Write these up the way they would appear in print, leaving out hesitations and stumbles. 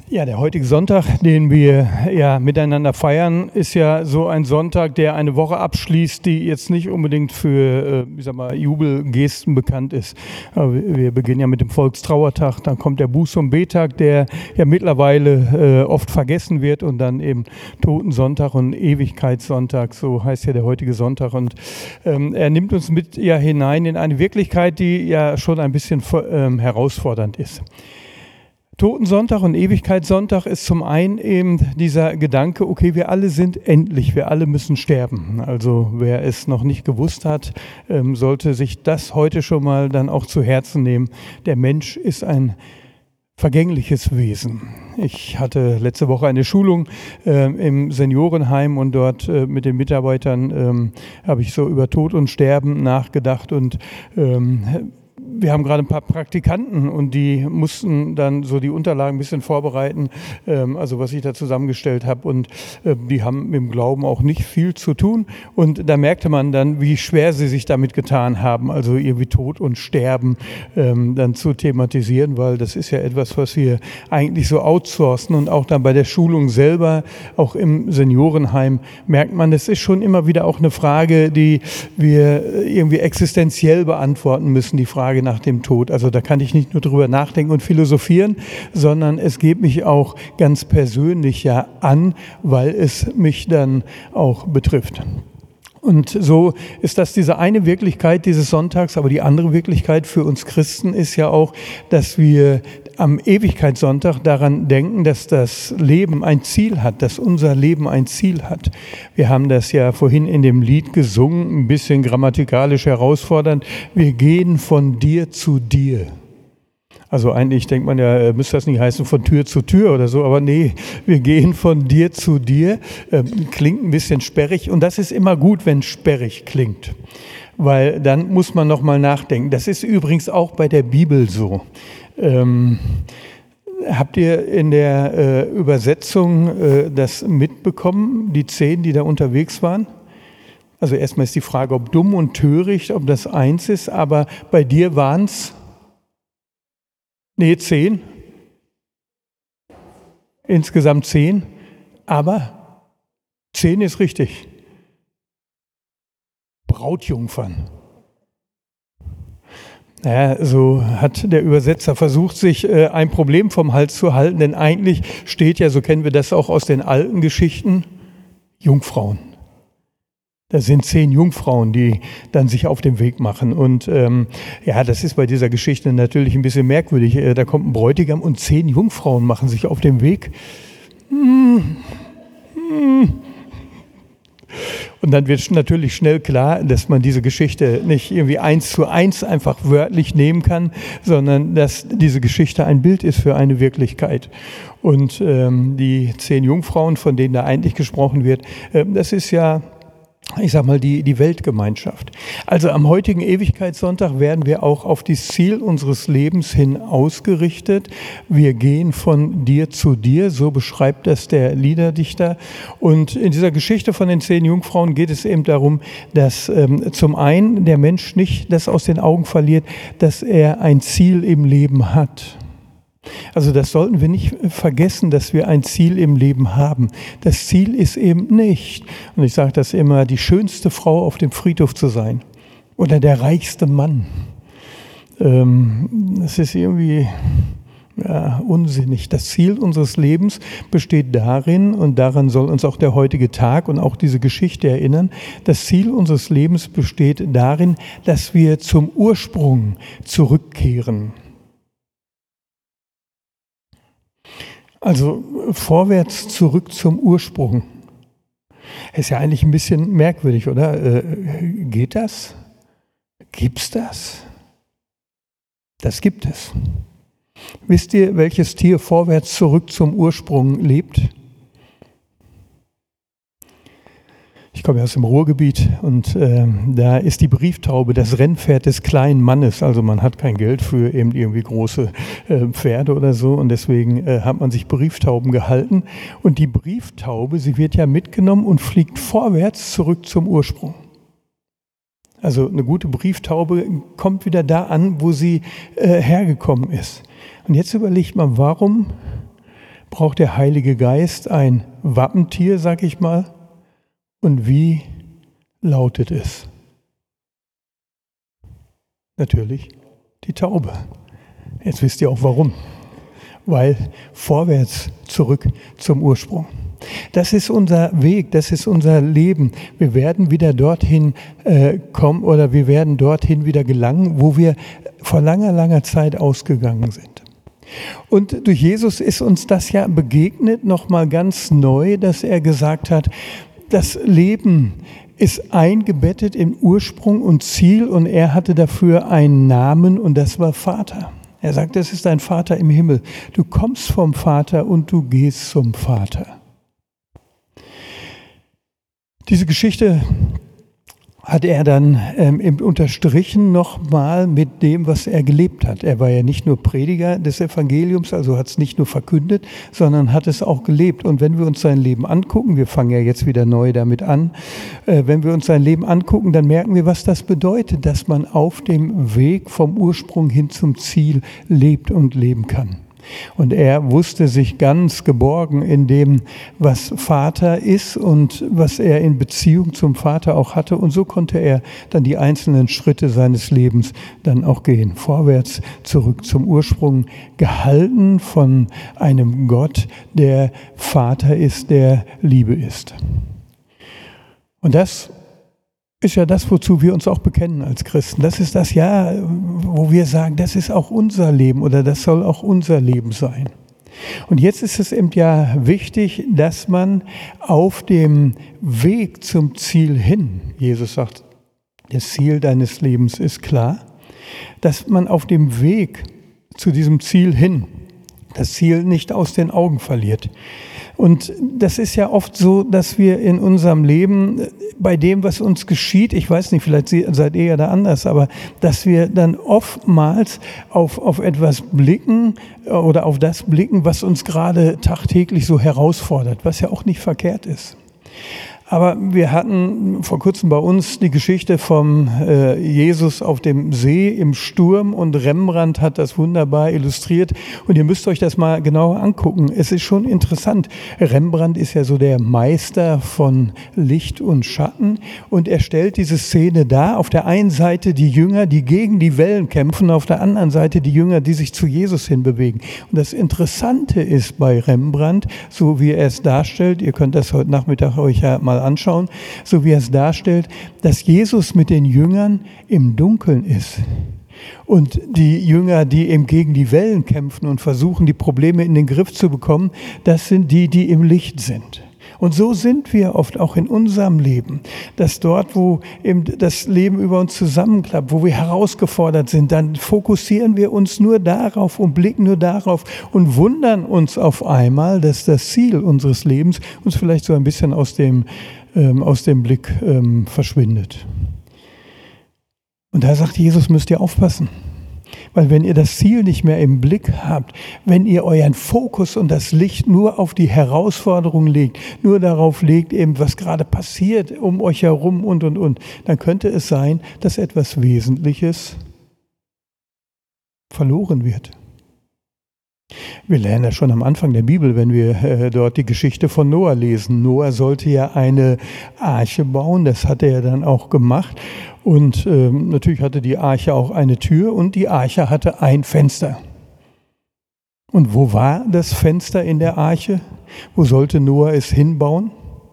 Ja, der heutige Sonntag, den wir ja miteinander feiern, ist ja so ein Sonntag, der eine Woche abschließt, die jetzt nicht unbedingt für, Jubelgesten bekannt ist. Aber wir beginnen ja mit dem Volkstrauertag, dann kommt der Buß- und Bettag, der ja mittlerweile oft vergessen wird, und dann eben Totensonntag und Ewigkeitssonntag, so heißt ja der heutige Sonntag. Und er nimmt uns mit ja hinein in eine Wirklichkeit, die ja schon ein bisschen herausfordernd ist. Totensonntag und Ewigkeitssonntag ist zum einen eben dieser Gedanke, okay, wir alle sind endlich, wir alle müssen sterben. Also wer es noch nicht gewusst hat, sollte sich das heute schon mal dann auch zu Herzen nehmen. Der Mensch ist ein vergängliches Wesen. Ich hatte letzte Woche eine Schulung im Seniorenheim, und dort mit den Mitarbeitern habe ich so über Tod und Sterben nachgedacht, und wir haben gerade ein paar Praktikanten, und die mussten dann so die Unterlagen ein bisschen vorbereiten, also was ich da zusammengestellt habe, und die haben mit dem Glauben auch nicht viel zu tun, und da merkte man dann, wie schwer sie sich damit getan haben, also irgendwie Tod und Sterben dann zu thematisieren, weil das ist ja etwas, was wir eigentlich so outsourcen, und auch dann bei der Schulung selber, auch im Seniorenheim, merkt man, das ist schon immer wieder auch eine Frage, die wir irgendwie existenziell beantworten müssen, die Frage nach dem Tod. Also da kann ich nicht nur drüber nachdenken und philosophieren, sondern es geht mich auch ganz persönlich ja an, weil es mich dann auch betrifft. Und so ist das diese eine Wirklichkeit dieses Sonntags, aber die andere Wirklichkeit für uns Christen ist ja auch, dass wir am Ewigkeitssonntag daran denken, dass das Leben ein Ziel hat, dass unser Leben ein Ziel hat. Wir haben das ja vorhin in dem Lied gesungen, ein bisschen grammatikalisch herausfordernd. Wir gehen von dir zu dir. Also eigentlich denkt man ja, müsste das nicht heißen von Tür zu Tür oder so, aber nee, wir gehen von dir zu dir. Klingt ein bisschen sperrig, und das ist immer gut, wenn sperrig klingt, weil dann muss man nochmal nachdenken. Das ist übrigens auch bei der Bibel so. Habt ihr in der Übersetzung das mitbekommen, die 10, die da unterwegs waren? Also erstmal ist die Frage, ob dumm und töricht, ob das eins ist, aber bei dir waren es 10. Insgesamt 10. Aber 10 ist richtig. Brautjungfern. Naja, so hat der Übersetzer versucht, sich ein Problem vom Hals zu halten, denn eigentlich steht ja, so kennen wir das auch aus den alten Geschichten, Jungfrauen. Da sind 10 Jungfrauen, die dann sich auf den Weg machen. Und das ist bei dieser Geschichte natürlich ein bisschen merkwürdig. Da kommt ein Bräutigam und 10 Jungfrauen machen sich auf den Weg. Und dann wird natürlich schnell klar, dass man diese Geschichte nicht irgendwie 1:1 einfach wörtlich nehmen kann, sondern dass diese Geschichte ein Bild ist für eine Wirklichkeit. Und die 10 Jungfrauen, von denen da eigentlich gesprochen wird, das ist ja, ich sag mal, die Weltgemeinschaft. Also am heutigen Ewigkeitssonntag werden wir auch auf das Ziel unseres Lebens hin ausgerichtet. Wir gehen von dir zu dir, so beschreibt das der Liederdichter. Und in dieser Geschichte von den 10 Jungfrauen geht es eben darum, dass zum einen der Mensch nicht das aus den Augen verliert, dass er ein Ziel im Leben hat. Also das sollten wir nicht vergessen, dass wir ein Ziel im Leben haben. Das Ziel ist eben nicht, und ich sage das immer, die schönste Frau auf dem Friedhof zu sein oder der reichste Mann. Das ist irgendwie unsinnig. Das Ziel unseres Lebens besteht darin, und daran soll uns auch der heutige Tag und auch diese Geschichte erinnern, das Ziel unseres Lebens besteht darin, dass wir zum Ursprung zurückkehren. Also vorwärts zurück zum Ursprung. Ist ja eigentlich ein bisschen merkwürdig, oder? Geht das? Gibt's das? Das gibt es. Wisst ihr, welches Tier vorwärts zurück zum Ursprung lebt? Ich komme ja aus dem Ruhrgebiet, und da ist die Brieftaube das Rennpferd des kleinen Mannes. Also man hat kein Geld für eben irgendwie große Pferde oder so, und deswegen hat man sich Brieftauben gehalten. Und die Brieftaube, sie wird ja mitgenommen und fliegt vorwärts zurück zum Ursprung. Also eine gute Brieftaube kommt wieder da an, wo sie hergekommen ist. Und jetzt überlegt man, warum braucht der Heilige Geist ein Wappentier, sag ich mal. Und wie lautet es? Natürlich die Taube. Jetzt wisst ihr auch warum. Weil vorwärts, zurück zum Ursprung. Das ist unser Weg, das ist unser Leben. Wir werden wieder dorthin kommen oder wir werden dorthin wieder gelangen, wo wir vor langer, langer Zeit ausgegangen sind. Und durch Jesus ist uns das ja begegnet, nochmal ganz neu, dass er gesagt hat, das Leben ist eingebettet in Ursprung und Ziel und er hatte dafür einen Namen und das war Vater. Er sagt, es ist dein Vater im Himmel. Du kommst vom Vater und du gehst zum Vater. Diese Geschichte hat er dann unterstrichen nochmal mit dem, was er gelebt hat. Er war ja nicht nur Prediger des Evangeliums, also hat es nicht nur verkündet, sondern hat es auch gelebt. Und wenn wir uns sein Leben angucken, wir fangen ja jetzt wieder neu damit an, wenn wir uns sein Leben angucken, dann merken wir, was das bedeutet, dass man auf dem Weg vom Ursprung hin zum Ziel lebt und leben kann. Und er wusste sich ganz geborgen in dem, was Vater ist und was er in Beziehung zum Vater auch hatte. Und so konnte er dann die einzelnen Schritte seines Lebens dann auch gehen. Vorwärts, zurück zum Ursprung, gehalten von einem Gott, der Vater ist, der Liebe ist. Und das ist ja das, wozu wir uns auch bekennen als Christen. Das ist das ja, wo wir sagen, das ist auch unser Leben oder das soll auch unser Leben sein. Und jetzt ist es eben ja wichtig, dass man auf dem Weg zum Ziel hin, Jesus sagt, das Ziel deines Lebens ist klar, dass man auf dem Weg zu diesem Ziel hin das Ziel nicht aus den Augen verliert. Und das ist ja oft so, dass wir in unserem Leben bei dem, was uns geschieht, ich weiß nicht, vielleicht seid ihr ja da anders, aber dass wir dann oftmals auf etwas blicken oder auf das blicken, was uns gerade tagtäglich so herausfordert, was ja auch nicht verkehrt ist. Aber wir hatten vor kurzem bei uns die Geschichte vom Jesus auf dem See im Sturm und Rembrandt hat das wunderbar illustriert und ihr müsst euch das mal genauer angucken. Es ist schon interessant. Rembrandt ist ja so der Meister von Licht und Schatten und er stellt diese Szene dar. Auf der einen Seite die Jünger, die gegen die Wellen kämpfen, auf der anderen Seite die Jünger, die sich zu Jesus hinbewegen. Und das Interessante ist bei Rembrandt, so wie er es darstellt, ihr könnt das heute Nachmittag euch ja mal anschauen, so wie er es darstellt, dass Jesus mit den Jüngern im Dunkeln ist. Und die Jünger, die eben gegen die Wellen kämpfen und versuchen, die Probleme in den Griff zu bekommen, das sind die, die im Licht sind. Und so sind wir oft auch in unserem Leben, dass dort, wo eben das Leben über uns zusammenklappt, wo wir herausgefordert sind, dann fokussieren wir uns nur darauf und blicken nur darauf und wundern uns auf einmal, dass das Ziel unseres Lebens uns vielleicht so ein bisschen aus dem Blick verschwindet. Und da sagt Jesus, müsst ihr aufpassen. Weil wenn ihr das Ziel nicht mehr im Blick habt, wenn ihr euren Fokus und das Licht nur auf die Herausforderung legt, nur darauf legt, eben was gerade passiert um euch herum und, dann könnte es sein, dass etwas Wesentliches verloren wird. Wir lernen ja schon am Anfang der Bibel, wenn wir dort die Geschichte von Noah lesen. Noah sollte ja eine Arche bauen, das hat er ja dann auch gemacht. Und natürlich hatte die Arche auch eine Tür und die Arche hatte ein Fenster. Und wo war das Fenster in der Arche? Wo sollte Noah es hinbauen?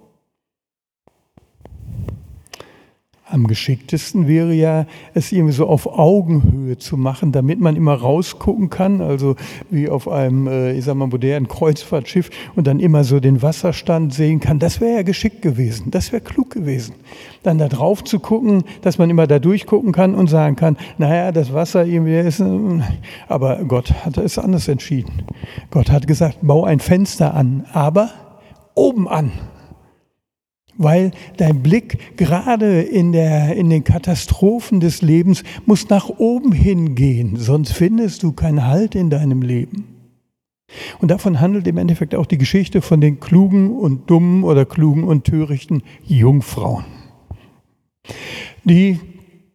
Am geschicktesten wäre ja, es irgendwie so auf Augenhöhe zu machen, damit man immer rausgucken kann, also wie auf einem, modernen Kreuzfahrtschiff und dann immer so den Wasserstand sehen kann. Das wäre ja geschickt gewesen, das wäre klug gewesen. Dann da drauf zu gucken, dass man immer da durchgucken kann und sagen kann, naja, das Wasser irgendwie ist, aber Gott hat es anders entschieden. Gott hat gesagt, bau ein Fenster an, aber oben an. Weil dein Blick gerade in den Katastrophen des Lebens muss nach oben hingehen, sonst findest du keinen Halt in deinem Leben. Und davon handelt im Endeffekt auch die Geschichte von den klugen und dummen oder klugen und törichten Jungfrauen, die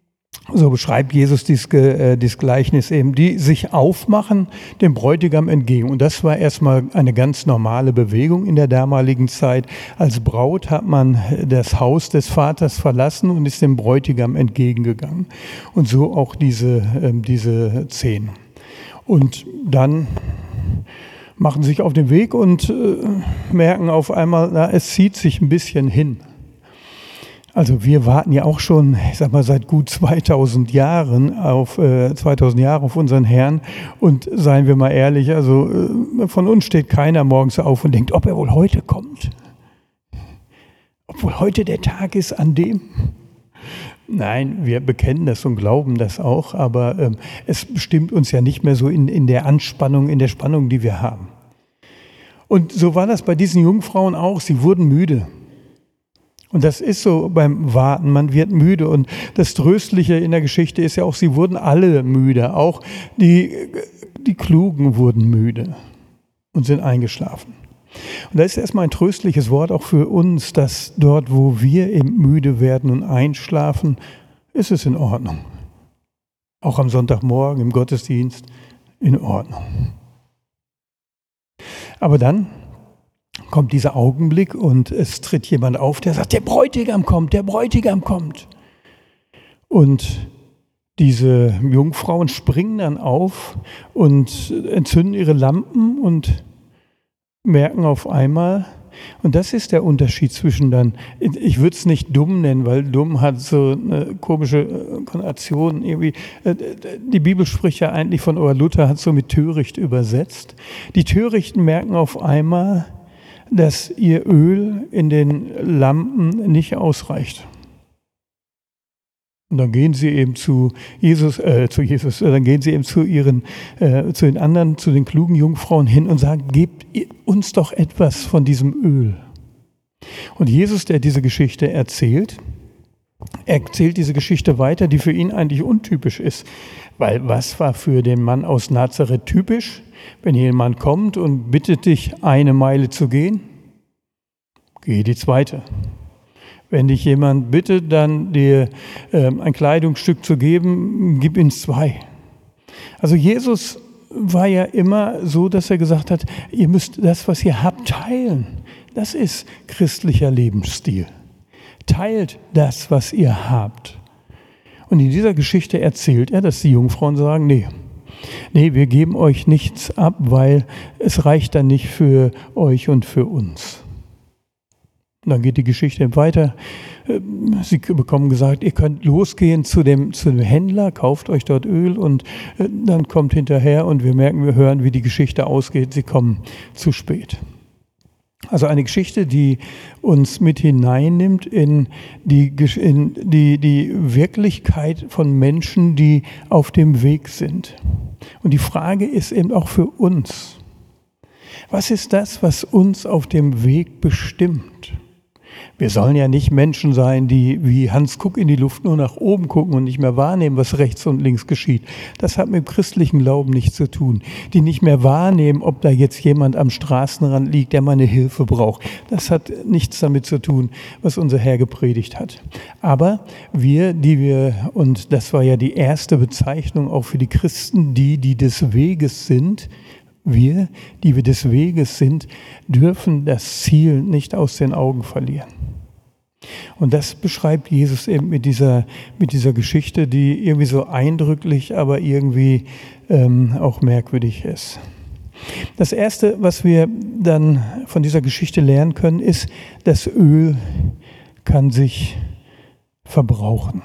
So beschreibt Jesus dieses Gleichnis eben, die sich aufmachen dem Bräutigam entgegen. Und das war erstmal eine ganz normale Bewegung in der damaligen Zeit. Als Braut hat man das Haus des Vaters verlassen und ist dem Bräutigam entgegengegangen. Und so auch diese 10. Und dann machen sich auf den Weg und merken auf einmal, es zieht sich ein bisschen hin. Also wir warten ja auch schon, ich sag mal, seit gut 2000 Jahren auf unseren Herrn. Und seien wir mal ehrlich, also von uns steht keiner morgens auf und denkt, ob er wohl heute kommt. Ob wohl heute der Tag ist, an dem. Nein, wir bekennen das und glauben das auch, aber es bestimmt uns ja nicht mehr so in der Anspannung, in der Spannung, die wir haben. Und so war das bei diesen Jungfrauen auch. Sie wurden müde. Und das ist so beim Warten, man wird müde. Und das Tröstliche in der Geschichte ist ja auch, sie wurden alle müde. Auch die Klugen wurden müde und sind eingeschlafen. Und da ist erstmal ein tröstliches Wort auch für uns, dass dort, wo wir eben müde werden und einschlafen, ist es in Ordnung. Auch am Sonntagmorgen im Gottesdienst in Ordnung. Aber dann kommt dieser Augenblick und es tritt jemand auf, der sagt, der Bräutigam kommt, der Bräutigam kommt. Und diese Jungfrauen springen dann auf und entzünden ihre Lampen und merken auf einmal, und das ist der Unterschied zwischen dann, ich würde es nicht dumm nennen, weil dumm hat so eine komische Konnotation irgendwie. Die Bibel spricht ja eigentlich von, oder Luther hat so mit töricht übersetzt. Die Törichten merken auf einmal, dass ihr Öl in den Lampen nicht ausreicht. Und dann gehen sie eben zu dann gehen sie eben zu den anderen, zu den klugen Jungfrauen hin und sagen, gebt uns doch etwas von diesem Öl. Und Jesus, der diese Geschichte erzählt diese Geschichte weiter, die für ihn eigentlich untypisch ist. Weil was war für den Mann aus Nazareth typisch? Wenn jemand kommt und bittet dich, 1 Meile zu gehen, geh die 2. Wenn dich jemand bittet, dann dir ein Kleidungsstück zu geben, gib ihm 2. Also Jesus war ja immer so, dass er gesagt hat, ihr müsst das, was ihr habt, teilen. Das ist christlicher Lebensstil. Teilt das, was ihr habt. Und in dieser Geschichte erzählt er, dass die Jungfrauen sagen, nee, wir geben euch nichts ab, weil es reicht dann nicht für euch und für uns. Und dann geht die Geschichte weiter. Sie bekommen gesagt, ihr könnt losgehen zu dem Händler, kauft euch dort Öl und dann kommt hinterher und wir hören, wie die Geschichte ausgeht. Sie kommen zu spät. Also eine Geschichte, die uns mit hineinnimmt in die Wirklichkeit von Menschen, die auf dem Weg sind. Und die Frage ist eben auch für uns: Was ist das, was uns auf dem Weg bestimmt? Wir sollen ja nicht Menschen sein, die wie Hans Kuck in die Luft nur nach oben gucken und nicht mehr wahrnehmen, was rechts und links geschieht. Das hat mit dem christlichen Glauben nichts zu tun. Die nicht mehr wahrnehmen, ob da jetzt jemand am Straßenrand liegt, der meine Hilfe braucht. Das hat nichts damit zu tun, was unser Herr gepredigt hat. Aber und das war ja die erste Bezeichnung auch für die Christen, die des Weges sind, wir, die wir des Weges sind, dürfen das Ziel nicht aus den Augen verlieren. Und das beschreibt Jesus eben mit dieser Geschichte, die irgendwie so eindrücklich, aber irgendwie auch merkwürdig ist. Das Erste, was wir dann von dieser Geschichte lernen können, ist, das Öl kann sich verbrauchen.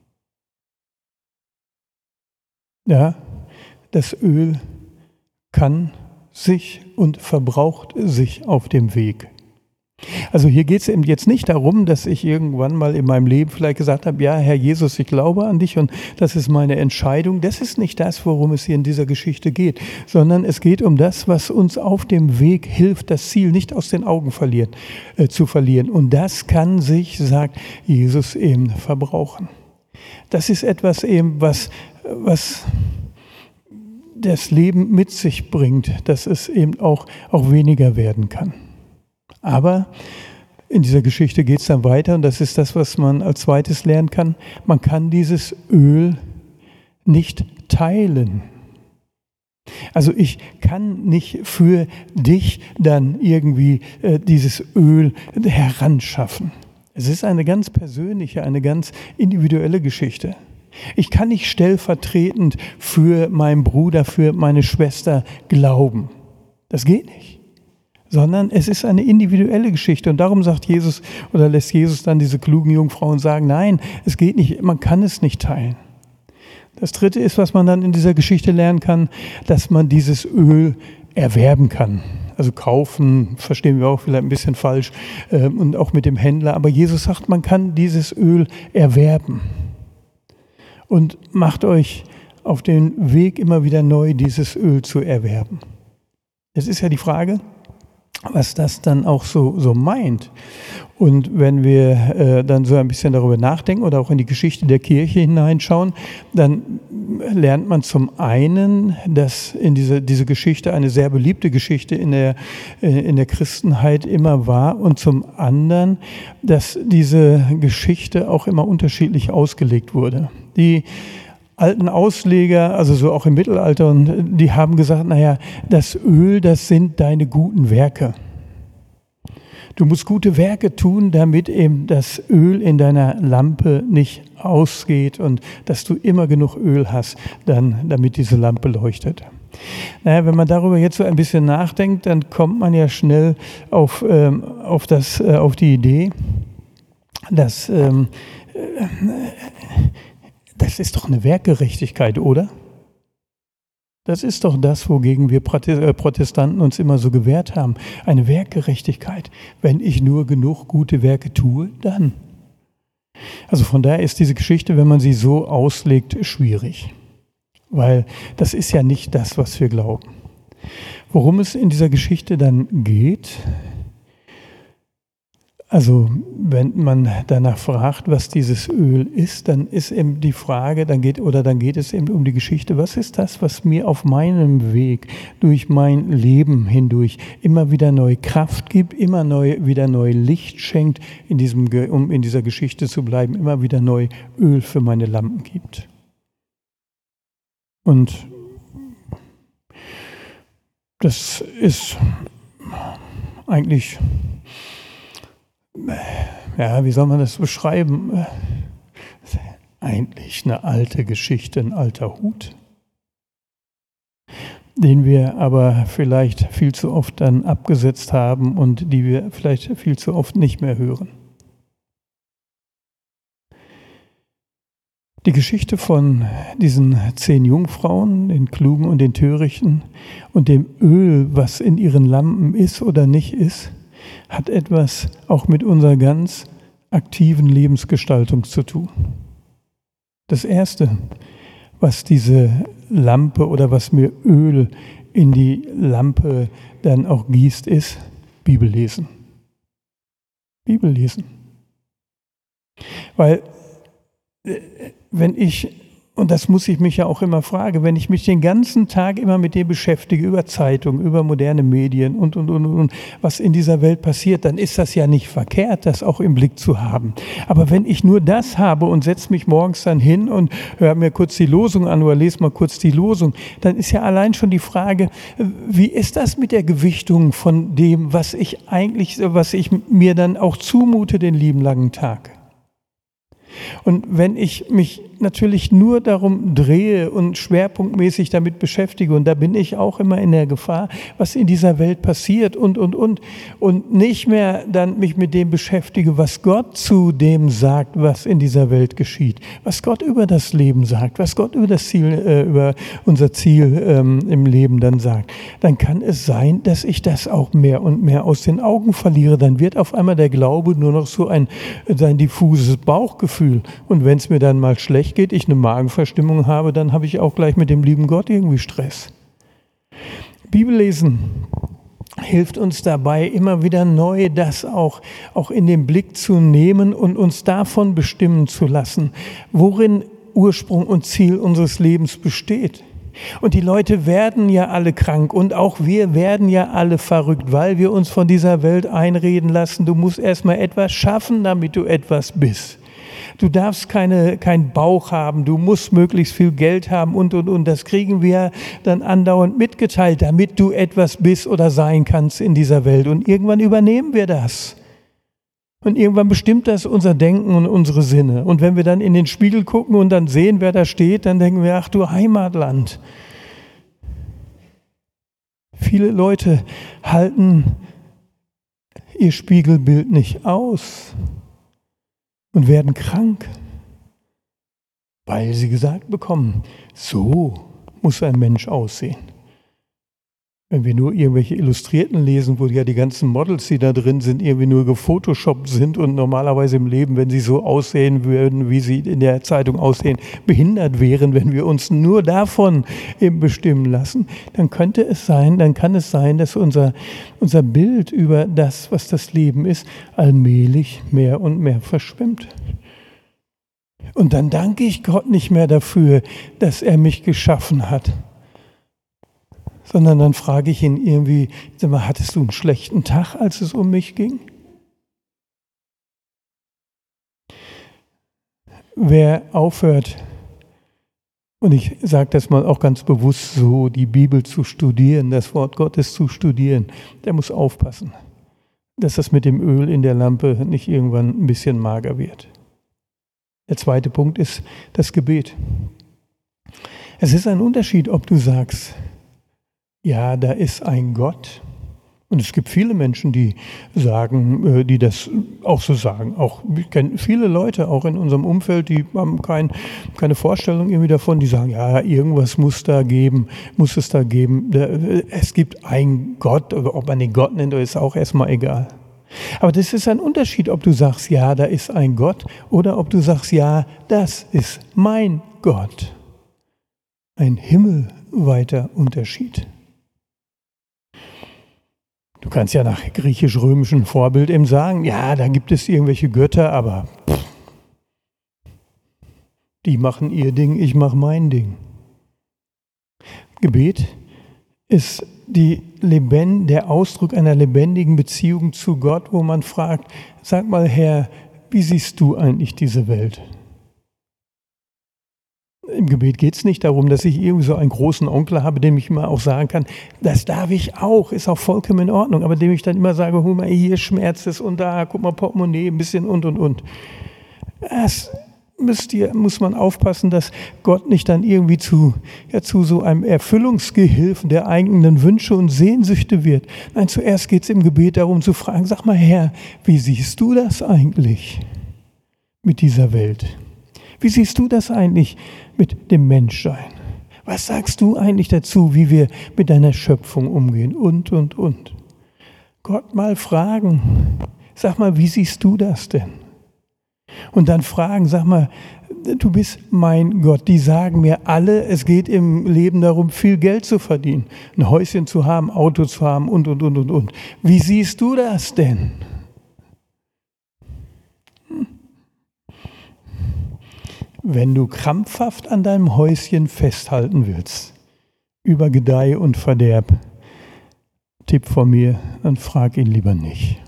Ja, das Öl kann sich und verbraucht sich auf dem Weg. Also hier geht es eben jetzt nicht darum, dass ich irgendwann mal in meinem Leben vielleicht gesagt habe, ja, Herr Jesus, ich glaube an dich und das ist meine Entscheidung. Das ist nicht das, worum es hier in dieser Geschichte geht, sondern es geht um das, was uns auf dem Weg hilft, das Ziel nicht aus den Augen zu verlieren. Und das kann sich, sagt Jesus, eben verbrauchen. Das ist etwas eben, was das Leben mit sich bringt, dass es eben auch weniger werden kann. Aber In dieser Geschichte geht es dann weiter und das ist das, was man als zweites lernen kann. Man kann dieses Öl nicht teilen. Also ich kann nicht für dich dann irgendwie dieses Öl heranschaffen. Es ist eine ganz persönliche, eine ganz individuelle Geschichte. Ich kann nicht stellvertretend für meinen Bruder, für meine Schwester glauben. Das geht nicht. Sondern es ist eine individuelle Geschichte. Und darum sagt Jesus oder lässt Jesus dann diese klugen Jungfrauen sagen, nein, es geht nicht, man kann es nicht teilen. Das Dritte ist, was man dann in dieser Geschichte lernen kann, dass man dieses Öl erwerben kann. Also kaufen, verstehen wir auch vielleicht ein bisschen falsch, und auch mit dem Händler. Aber Jesus sagt, man kann dieses Öl erwerben. Und macht euch auf den Weg immer wieder neu, dieses Öl zu erwerben. Es ist ja die Frage, was das dann auch so meint. Und wenn wir dann so ein bisschen darüber nachdenken oder auch in die Geschichte der Kirche hineinschauen, dann lernt man zum einen, dass in diese Geschichte eine sehr beliebte Geschichte in der Christenheit immer war und zum anderen, dass diese Geschichte auch immer unterschiedlich ausgelegt wurde. Die alten Ausleger, also so auch im Mittelalter, und die haben gesagt, naja, das Öl, das sind deine guten Werke. Du musst gute Werke tun, damit eben das Öl in deiner Lampe nicht ausgeht und dass du immer genug Öl hast, damit diese Lampe leuchtet. Naja, wenn man darüber jetzt so ein bisschen nachdenkt, dann kommt man ja schnell auf die Idee, dass das ist doch eine Werkgerechtigkeit, oder? Das ist doch das, wogegen wir Protestanten uns immer so gewehrt haben. Eine Werkgerechtigkeit. Wenn ich nur genug gute Werke tue, dann. Also von daher ist diese Geschichte, wenn man sie so auslegt, schwierig. Weil das ist ja nicht das, was wir glauben. Worum es in dieser Geschichte dann geht, also wenn man danach fragt, was dieses Öl ist, dann ist eben die Frage, dann geht es eben um die Geschichte, was ist das, was mir auf meinem Weg durch mein Leben hindurch immer wieder neue Kraft gibt, wieder neu Licht schenkt, um in dieser Geschichte zu bleiben, immer wieder neu Öl für meine Lampen gibt. Und das ist eigentlich, ja, wie soll man das beschreiben? Eigentlich eine alte Geschichte, ein alter Hut, den wir aber vielleicht viel zu oft dann abgesetzt haben und die wir vielleicht viel zu oft nicht mehr hören. Die Geschichte von diesen 10 Jungfrauen, den Klugen und den Törichten und dem Öl, was in ihren Lampen ist oder nicht ist, hat etwas auch mit unserer ganz aktiven Lebensgestaltung zu tun. Das Erste, was diese Lampe oder was mir Öl in die Lampe dann auch gießt, ist Bibellesen. Bibellesen. Weil wenn ich, und das muss ich mich ja auch immer fragen, wenn ich mich den ganzen Tag immer mit dem beschäftige, über Zeitungen, über moderne Medien und, was in dieser Welt passiert, dann ist das ja nicht verkehrt, das auch im Blick zu haben. Aber wenn ich nur das habe und setze mich morgens dann hin und höre mir kurz die Losung an oder lese mal kurz die Losung, dann ist ja allein schon die Frage, wie ist das mit der Gewichtung von dem, was ich mir dann auch zumute den lieben langen Tag? Und wenn ich mich natürlich nur darum drehe und schwerpunktmäßig damit beschäftige, und da bin ich auch immer in der Gefahr, was in dieser Welt passiert und nicht mehr dann mich mit dem beschäftige, was Gott zu dem sagt, was in dieser Welt geschieht, was Gott über das Leben sagt, was Gott über unser Ziel im Leben dann sagt, dann kann es sein, dass ich das auch mehr und mehr aus den Augen verliere. Dann wird auf einmal der Glaube nur noch so ein diffuses Bauchgefühl. Und wenn es mir dann mal schlecht geht, ich eine Magenverstimmung habe, dann habe ich auch gleich mit dem lieben Gott irgendwie Stress. Bibellesen hilft uns dabei, immer wieder neu das auch in den Blick zu nehmen und uns davon bestimmen zu lassen, worin Ursprung und Ziel unseres Lebens besteht. Und die Leute werden ja alle krank und auch wir werden ja alle verrückt, weil wir uns von dieser Welt einreden lassen, du musst erstmal etwas schaffen, damit du etwas bist. Du darfst keinen Bauch haben, du musst möglichst viel Geld haben und. Das kriegen wir dann andauernd mitgeteilt, damit du etwas bist oder sein kannst in dieser Welt. Und irgendwann übernehmen wir das. Und irgendwann bestimmt das unser Denken und unsere Sinne. Und wenn wir dann in den Spiegel gucken und dann sehen, wer da steht, dann denken wir, ach du Heimatland. Viele Leute halten ihr Spiegelbild nicht aus und werden krank, weil sie gesagt bekommen, so muss ein Mensch aussehen. Wenn wir nur irgendwelche Illustrierten lesen, wo ja die ganzen Models, die da drin sind, irgendwie nur gefotoshoppt sind und normalerweise im Leben, wenn sie so aussehen würden, wie sie in der Zeitung aussehen, behindert wären, wenn wir uns nur davon eben bestimmen lassen, dann kann es sein, dass unser Bild über das, was das Leben ist, allmählich mehr und mehr verschwimmt. Und dann danke ich Gott nicht mehr dafür, dass er mich geschaffen hat. Sondern dann frage ich ihn irgendwie, sag mal, hattest du einen schlechten Tag, als es um mich ging? Wer aufhört, und ich sage das mal auch ganz bewusst so, die Bibel zu studieren, das Wort Gottes zu studieren, der muss aufpassen, dass das mit dem Öl in der Lampe nicht irgendwann ein bisschen mager wird. Der zweite Punkt ist das Gebet. Es ist ein Unterschied, ob du sagst, ja, da ist ein Gott. Und es gibt viele Menschen, die sagen, die das auch so sagen. Auch ich kenne viele Leute, auch in unserem Umfeld, die haben keine Vorstellung irgendwie davon. Die sagen, ja, irgendwas muss es da geben. Es gibt einen Gott, oder ob man den Gott nennt, ist auch erstmal egal. Aber das ist ein Unterschied, ob du sagst, ja, da ist ein Gott, oder ob du sagst, ja, das ist mein Gott. Ein himmelweiter Unterschied. Du kannst ja nach griechisch-römischem Vorbild eben sagen, ja, da gibt es irgendwelche Götter, aber die machen ihr Ding, ich mache mein Ding. Gebet ist der Ausdruck einer lebendigen Beziehung zu Gott, wo man fragt, sag mal Herr, wie siehst du eigentlich diese Welt? Im Gebet geht es nicht darum, dass ich irgendwie so einen großen Onkel habe, dem ich immer auch sagen kann, das darf ich auch, ist auch vollkommen in Ordnung, aber dem ich dann immer sage, guck mal, hier schmerzt es und da, guck mal, Portemonnaie, ein bisschen und. Das muss man aufpassen, dass Gott nicht dann irgendwie zu so einem Erfüllungsgehilfen der eigenen Wünsche und Sehnsüchte wird. Nein, zuerst geht es im Gebet darum zu fragen, sag mal Herr, wie siehst du das eigentlich mit dieser Welt? Wie siehst du das eigentlich mit dem Menschsein? Was sagst du eigentlich dazu, wie wir mit deiner Schöpfung umgehen? Und. Gott mal fragen, sag mal, wie siehst du das denn? Und dann fragen, sag mal, du bist mein Gott. Die sagen mir alle, es geht im Leben darum, viel Geld zu verdienen, ein Häuschen zu haben, Auto zu haben und. Wie siehst du das denn? Wenn du krampfhaft an deinem Häuschen festhalten willst, über Gedeih und Verderb, Tipp von mir, dann frag ihn lieber nicht.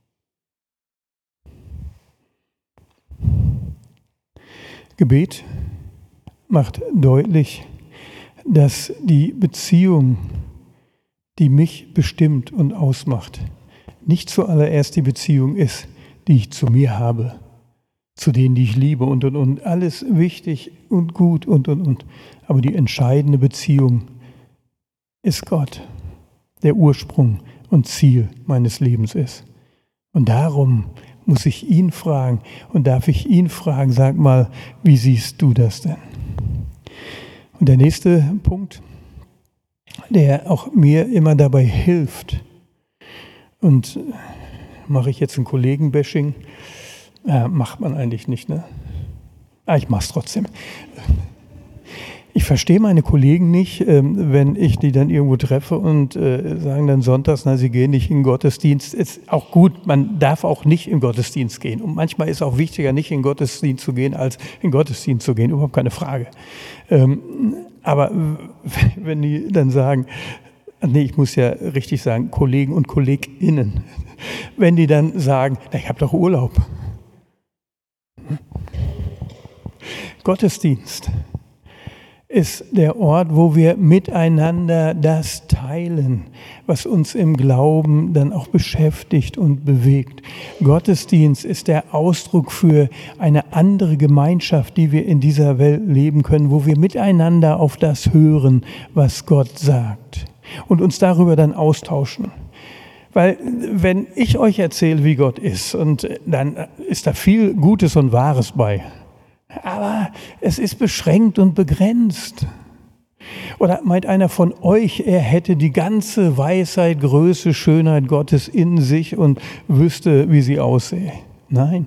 Gebet macht deutlich, dass die Beziehung, die mich bestimmt und ausmacht, nicht zuallererst die Beziehung ist, die ich zu mir habe, zu denen, die ich liebe und. Alles wichtig und gut und. Aber die entscheidende Beziehung ist Gott, der Ursprung und Ziel meines Lebens ist. Und darum muss ich ihn fragen und darf ich ihn fragen, sag mal, wie siehst du das denn? Und der nächste Punkt, der auch mir immer dabei hilft, und mache ich jetzt ein Kollegenbashing, macht man eigentlich nicht, ne? Ich mache es trotzdem. Ich verstehe meine Kollegen nicht, wenn ich die dann irgendwo treffe und sagen dann sonntags, na, sie gehen nicht in den Gottesdienst. Ist auch gut, man darf auch nicht in den Gottesdienst gehen. Und manchmal ist es auch wichtiger, nicht in den Gottesdienst zu gehen, als in den Gottesdienst zu gehen. Überhaupt keine Frage. Aber wenn die dann sagen, nee, ich muss ja richtig sagen, Kollegen und KollegInnen, wenn die dann sagen, na, ich habe doch Urlaub. Gottesdienst ist der Ort, wo wir miteinander das teilen, was uns im Glauben dann auch beschäftigt und bewegt. Gottesdienst ist der Ausdruck für eine andere Gemeinschaft, die wir in dieser Welt leben können, wo wir miteinander auf das hören, was Gott sagt und uns darüber dann austauschen. Weil wenn ich euch erzähle, wie Gott ist, und dann ist da viel Gutes und Wahres bei, aber es ist beschränkt und begrenzt. Oder meint einer von euch, er hätte die ganze Weisheit, Größe, Schönheit Gottes in sich und wüsste, wie sie aussähe? Nein.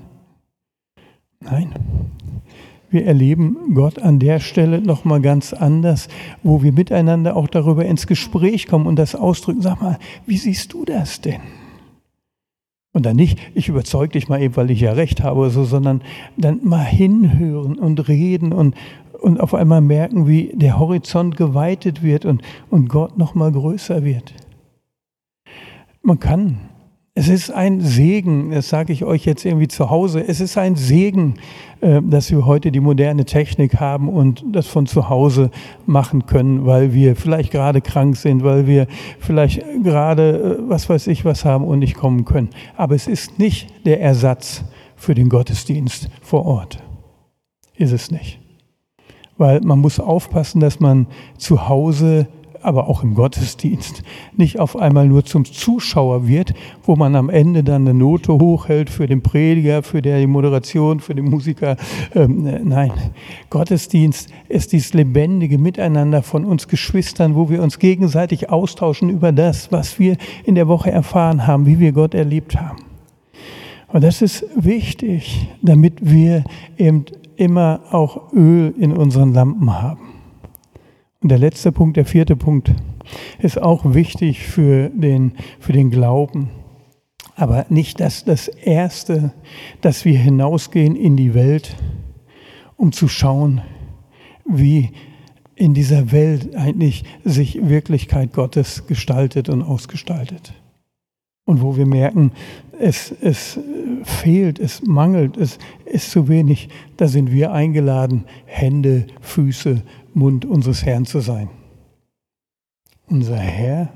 Nein. Wir erleben Gott an der Stelle nochmal ganz anders, wo wir miteinander auch darüber ins Gespräch kommen und das ausdrücken. Sag mal, wie siehst du das denn? Und dann nicht, ich überzeuge dich mal eben, weil ich ja recht habe, so, sondern dann mal hinhören und reden und auf einmal merken, wie der Horizont geweitet wird und Gott noch mal größer wird. Man kann. Es ist ein Segen, das sage ich euch jetzt irgendwie zu Hause, es ist ein Segen, dass wir heute die moderne Technik haben und das von zu Hause machen können, weil wir vielleicht gerade krank sind, weil wir vielleicht gerade was weiß ich was haben und nicht kommen können. Aber es ist nicht der Ersatz für den Gottesdienst vor Ort. Ist es nicht. Weil man muss aufpassen, dass man zu Hause, aber auch im Gottesdienst, nicht auf einmal nur zum Zuschauer wird, wo man am Ende dann eine Note hochhält für den Prediger, für die Moderation, für den Musiker. Nein, Gottesdienst ist dieses lebendige Miteinander von uns Geschwistern, wo wir uns gegenseitig austauschen über das, was wir in der Woche erfahren haben, wie wir Gott erlebt haben. Und das ist wichtig, damit wir eben immer auch Öl in unseren Lampen haben. Und der letzte Punkt, der vierte Punkt, ist auch wichtig für den Glauben. Aber nicht das Erste, dass wir hinausgehen in die Welt, um zu schauen, wie in dieser Welt eigentlich sich Wirklichkeit Gottes gestaltet und ausgestaltet. Und wo wir merken, es fehlt, es mangelt, es ist zu wenig, da sind wir eingeladen, Hände, Füße, Mund unseres Herrn zu sein. Unser Herr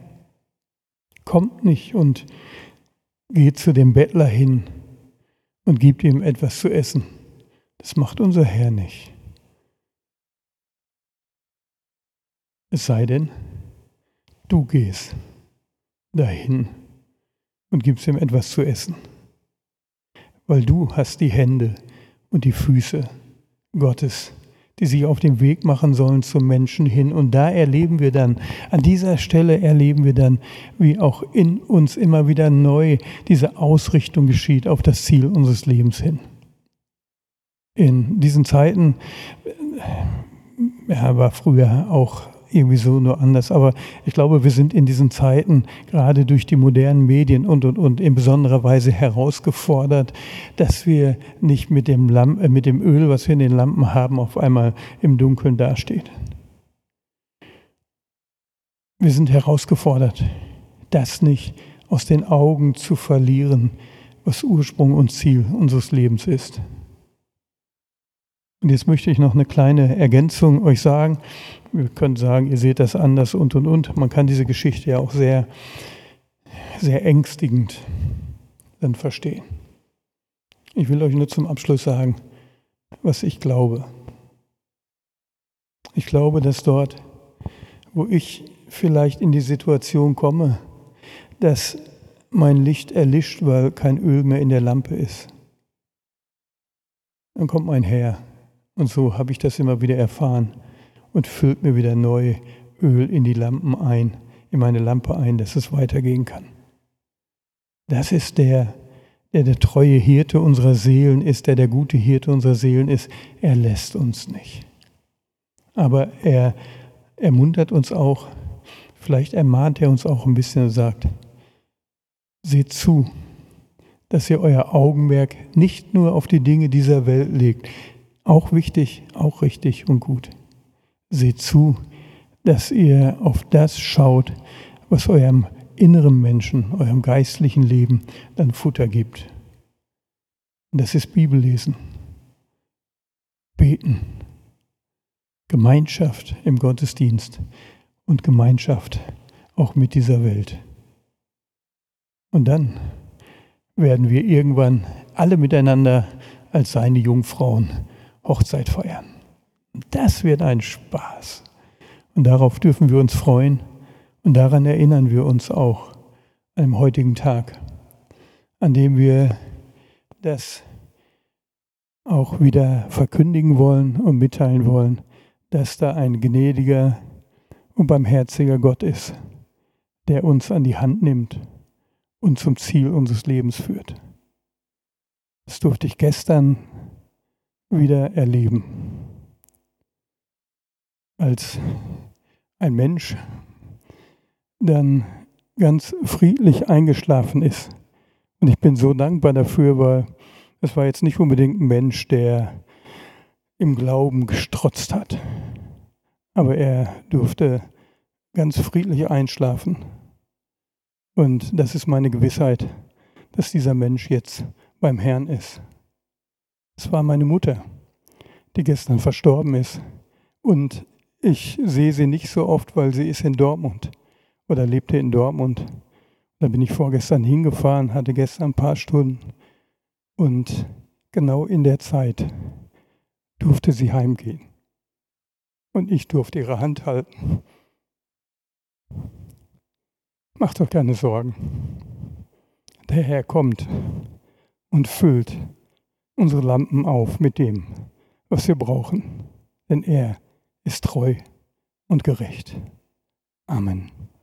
kommt nicht und geht zu dem Bettler hin und gibt ihm etwas zu essen. Das macht unser Herr nicht. Es sei denn, du gehst dahin und gibst ihm etwas zu essen. Weil du hast die Hände und die Füße Gottes, die sich auf den Weg machen sollen zum Menschen hin. Und da erleben wir dann, an dieser Stelle erleben wir dann, wie auch in uns immer wieder neu diese Ausrichtung geschieht auf das Ziel unseres Lebens hin. In diesen Zeiten, war früher auch irgendwie so nur anders, aber ich glaube, wir sind in diesen Zeiten gerade durch die modernen Medien und in besonderer Weise herausgefordert, dass wir nicht mit dem Öl, was wir in den Lampen haben, auf einmal im Dunkeln dasteht. Wir sind herausgefordert, das nicht aus den Augen zu verlieren, was Ursprung und Ziel unseres Lebens ist. Und jetzt möchte ich noch eine kleine Ergänzung euch sagen. Wir können sagen, ihr seht das anders und. Man kann diese Geschichte ja auch sehr, sehr ängstigend dann verstehen. Ich will euch nur zum Abschluss sagen, was ich glaube. Ich glaube, dass dort, wo ich vielleicht in die Situation komme, dass mein Licht erlischt, weil kein Öl mehr in der Lampe ist, dann kommt mein Herr. Und so habe ich das immer wieder erfahren und füllt mir wieder neu Öl in die Lampen ein, in meine Lampe ein, dass es weitergehen kann. Das ist der treue Hirte unserer Seelen ist, der gute Hirte unserer Seelen ist. Er lässt uns nicht. Aber er ermuntert uns auch, vielleicht ermahnt er uns auch ein bisschen und sagt, seht zu, dass ihr euer Augenmerk nicht nur auf die Dinge dieser Welt legt. Auch wichtig, auch richtig und gut. Seht zu, dass ihr auf das schaut, was eurem inneren Menschen, eurem geistlichen Leben dann Futter gibt. Und das ist Bibellesen, Beten, Gemeinschaft im Gottesdienst und Gemeinschaft auch mit dieser Welt. Und dann werden wir irgendwann alle miteinander als seine Jungfrauen Hochzeit feiern. Und das wird ein Spaß. Und darauf dürfen wir uns freuen. Und daran erinnern wir uns auch an dem heutigen Tag, an dem wir das auch wieder verkündigen wollen und mitteilen wollen, dass da ein gnädiger und barmherziger Gott ist, der uns an die Hand nimmt und zum Ziel unseres Lebens führt. Das durfte ich gestern wieder erleben, als ein Mensch dann ganz friedlich eingeschlafen ist. Und ich bin so dankbar dafür, weil es war jetzt nicht unbedingt ein Mensch, der im Glauben gestrotzt hat. Aber er durfte ganz friedlich einschlafen. Und das ist meine Gewissheit, dass dieser Mensch jetzt beim Herrn ist. Es war meine Mutter, die gestern verstorben ist. Und ich sehe sie nicht so oft, weil sie ist in Dortmund oder lebte in Dortmund. Da bin ich vorgestern hingefahren, hatte gestern ein paar Stunden. Und genau in der Zeit durfte sie heimgehen. Und ich durfte ihre Hand halten. Macht euch keine Sorgen. Der Herr kommt und füllt unsere Lampen auf mit dem, was wir brauchen. Denn er ist treu und gerecht. Amen.